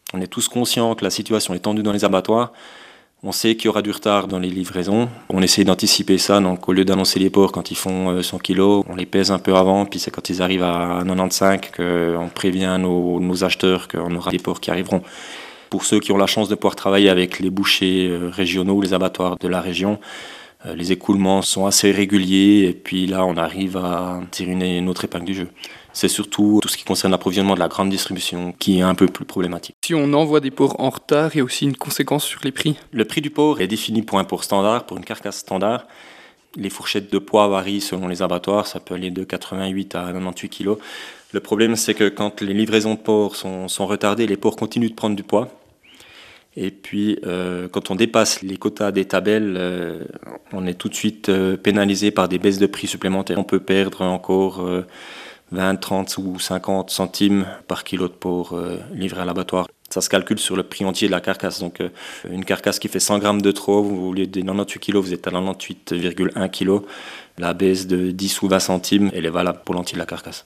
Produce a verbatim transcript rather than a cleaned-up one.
On est tous conscients que la situation est tendue dans les abattoirs. On sait qu'il y aura du retard dans les livraisons. On essaie d'anticiper ça, donc au lieu d'annoncer les porcs quand ils font cent kilos, on les pèse un peu avant, puis c'est quand ils arrivent à quatre-vingt-quinze qu'on prévient nos, nos acheteurs qu'on aura des porcs qui arriveront. Pour ceux qui ont la chance de pouvoir travailler avec les bouchers régionaux ou les abattoirs de la région, les écoulements sont assez réguliers et puis là on arrive à tirer une, une autre épingle du jeu. C'est surtout tout ce qui concerne l'approvisionnement de la grande distribution qui est un peu plus problématique. Si on envoie des porcs en retard, il y a aussi une conséquence sur les prix. Le prix du porc est défini pour un porc standard, pour une carcasse standard. Les fourchettes de poids varient selon les abattoirs, ça peut aller de quatre-vingt-huit à quatre-vingt-dix kilos. Le problème c'est que quand les livraisons de porcs sont, sont retardées, les porcs continuent de prendre du poids. Et puis, euh, quand on dépasse les quotas des tabelles, euh, on est tout de suite euh, pénalisé par des baisses de prix supplémentaires. On peut perdre encore euh, vingt, trente ou cinquante centimes par kilo de porc euh, livré à l'abattoir. Ça se calcule sur le prix entier de la carcasse. Donc, euh, une carcasse qui fait cent grammes de trop, au lieu de quatre-vingt-dix-huit kilos, vous êtes à quatre-vingt-dix-huit virgule un kilos. La baisse de dix ou vingt centimes, elle est valable pour l'entier de la carcasse.